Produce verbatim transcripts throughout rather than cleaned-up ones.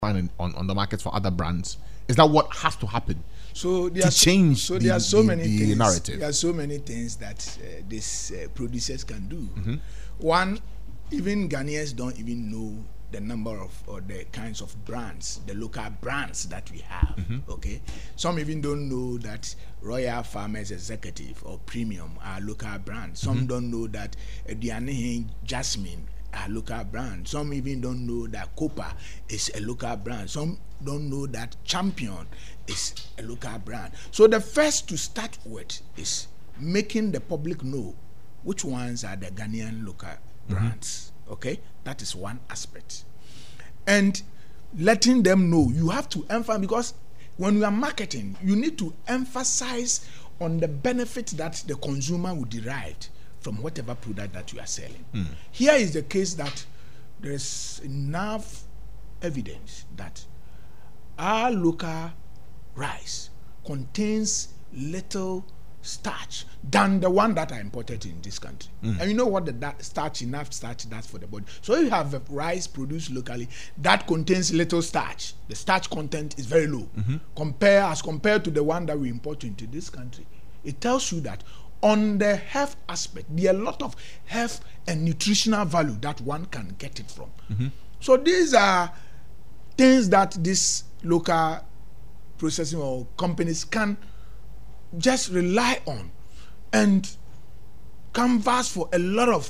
on, on the market for other brands? Is that what has to happen? So there to are change so the, there are so the, many the things, narrative. There are so many things that uh, these uh, producers can do. Mm-hmm. One, even Ghanaians don't even know the number of or the kinds of brands, the local brands that we have. Mm-hmm. Okay, some even don't know that Royal Farmers Executive or Premium are local brands. Some mm-hmm. don't know that Aduane Jasmine are local brand. Some even don't know that Copa is a local brand. Some don't know that Champion is a local brand. So the first to start with is making the public know which ones are the Ghanaian local mm-hmm. brands. Okay, that is one aspect. And letting them know, you have to emphasize, because when you are marketing, you need to emphasize on the benefit that the consumer will derive from whatever product that you are selling. Mm. Here is the case that there is enough evidence that our local rice contains little starch than the one that are imported in this country. Mm. And you know what the that starch, enough starch does for the body. So if you have a rice produced locally that contains little starch, the starch content is very low. Mm-hmm. Compare as compared to the one that we import into this country. It tells you that on the health aspect, there are a lot of health and nutritional value that one can get it from. Mm-hmm. So these are things that these local processing or companies can just rely on and canvas for a lot of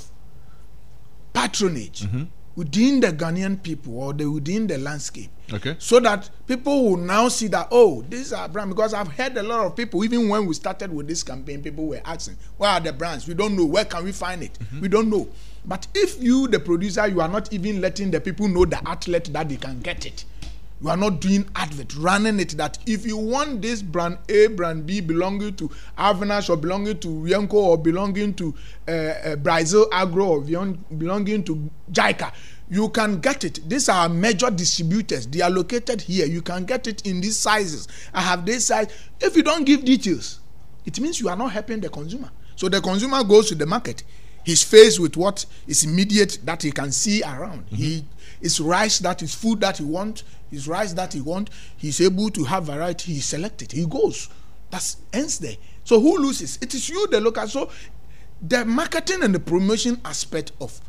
patronage mm-hmm. within the Ghanaian people or the, within the landscape. Okay. So that people will now see that, oh, these are brands. Because I've heard a lot of people, even when we started with this campaign, people were asking, where are the brands? We don't know. Where can we find it? Mm-hmm. We don't know. But if you, the producer, you are not even letting the people know the outlet that they can get it. You are not doing advert, running it that if you want this brand A, brand B belonging to Avinash or belonging to Yenko or belonging to uh, uh, Brazil Agro or belonging to JICA, you can get it. These are major distributors. They are located here. You can get it in these sizes. I have this size. If you don't give details, it means you are not helping the consumer. So the consumer goes to the market. He's faced with what is immediate that he can see around. Mm-hmm. He is rice that is food that he wants. His rice that he wants. He's able to have variety. He select it. He goes. That ends there. So who loses? It is you, the local. So the marketing and the promotion aspect of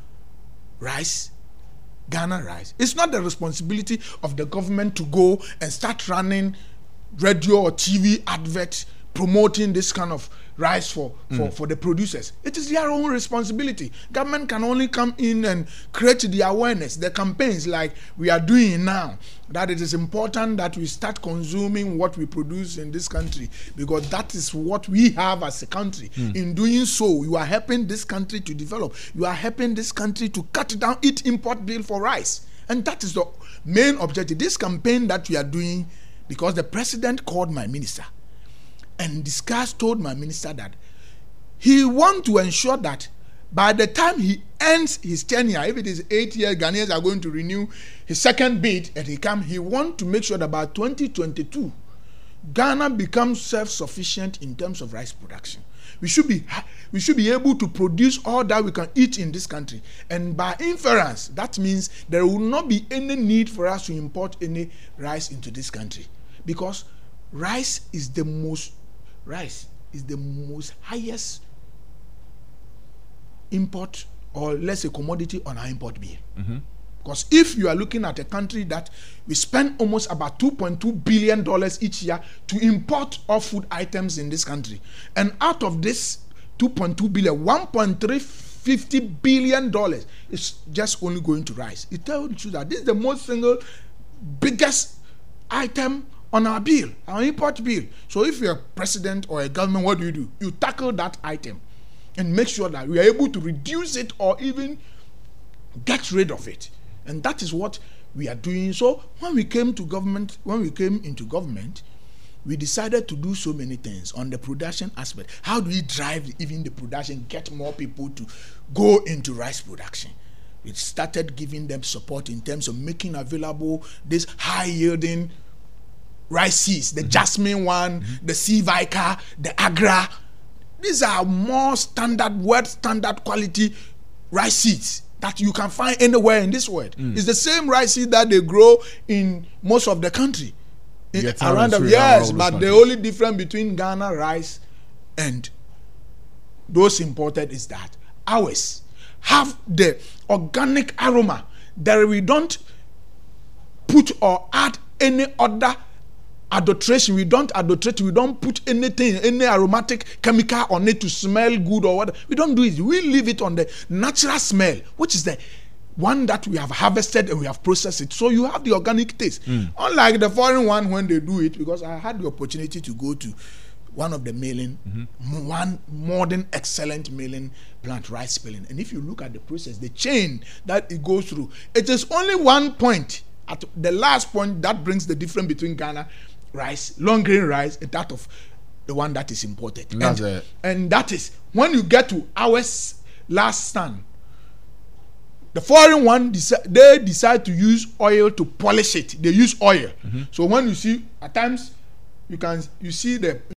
rice, Ghana rice, it's not the responsibility of the government to go and start running radio or T V adverts promoting this kind of rice for, for, mm. for the producers. It is their own responsibility. Government can only come in and create the awareness, the campaigns like we are doing now, that it is important that we start consuming what we produce in this country, because that is what we have as a country. Mm. In doing so, you are helping this country to develop. You are helping this country to cut down its import bill for rice. And that is the main objective. This campaign that we are doing, because the president called my minister and discussed, told my minister that he wants to ensure that by the time he ends his tenure, if it is eight years, Ghanaians are going to renew his second bid and he come, he wants to make sure that by twenty twenty-two, Ghana becomes self-sufficient in terms of rice production. We should be we should be able to produce all that we can eat in this country. And by inference, that means there will not be any need for us to import any rice into this country. Because rice is the most rice is the most highest import, or let's say commodity, on our import bill. Mm-hmm. Because if you are looking at a country that we spend almost about two point two billion dollars each year to import all food items in this country, and out of this two point two billion, one point three five zero billion dollars is just only going to rice. It tells you that this is the most single biggest item on our bill, our import bill. So if you're a president or a government, what do you do? You tackle that item and make sure that we are able to reduce it or even get rid of it. And that is what we are doing. So when we came to government, when we came into government, we decided to do so many things on the production aspect. How do we drive even the production, get more people to go into rice production? We started giving them support in terms of making available this high-yielding rice seeds, the mm-hmm. Jasmine one, mm-hmm. the C-Vica, the Agra. These are more standard, world standard quality rice seeds that you can find anywhere in this world. Mm. It's the same rice seed that they grow in most of the country. In, around the, yes, but the only difference between Ghana rice and those imported is that ours have the organic aroma. There we don't put or add any other adulteration. We don't adulterate. We don't put anything, any aromatic chemical on it to smell good or what. We don't do it. We leave it on the natural smell, which is the one that we have harvested and we have processed it. So you have the organic taste. Mm. Unlike the foreign one when they do it, because I had the opportunity to go to one of the milling, mm-hmm. one modern, excellent milling plant, rice milling. And if you look at the process, the chain that it goes through, it is only one point. At the last point, that brings the difference between Ghana rice, long grain rice, and that of the one that is imported. That's and, it. and that is when you get to our last stand, the foreign one, deci- they decide to use oil to polish it. They use oil. Mm-hmm. So when you see, at times, you can you see the